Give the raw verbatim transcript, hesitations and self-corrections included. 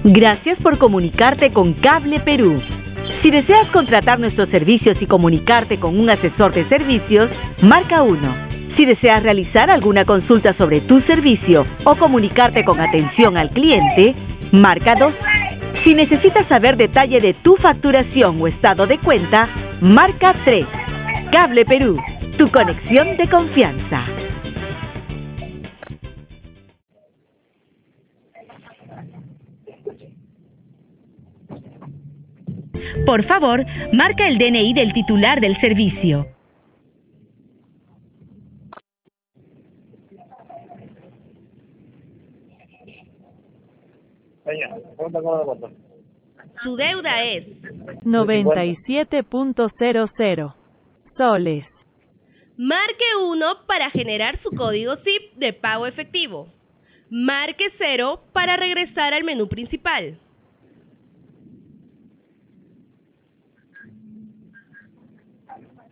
Gracias por comunicarte con Cable Perú. Si deseas contratar nuestros servicios y comunicarte con un asesor de servicios, marca uno. Si deseas realizar alguna consulta sobre tu servicio o comunicarte con atención al cliente, marca dos. Si necesitas saber detalle de tu facturación o estado de cuenta, marca tres. Cable Perú, tu conexión de confianza. Por favor, marca el D N I del titular del servicio. Su deuda es noventa y siete punto cero cero soles. Marque uno para generar su código S I P de pago efectivo. Marque cero para regresar al menú principal.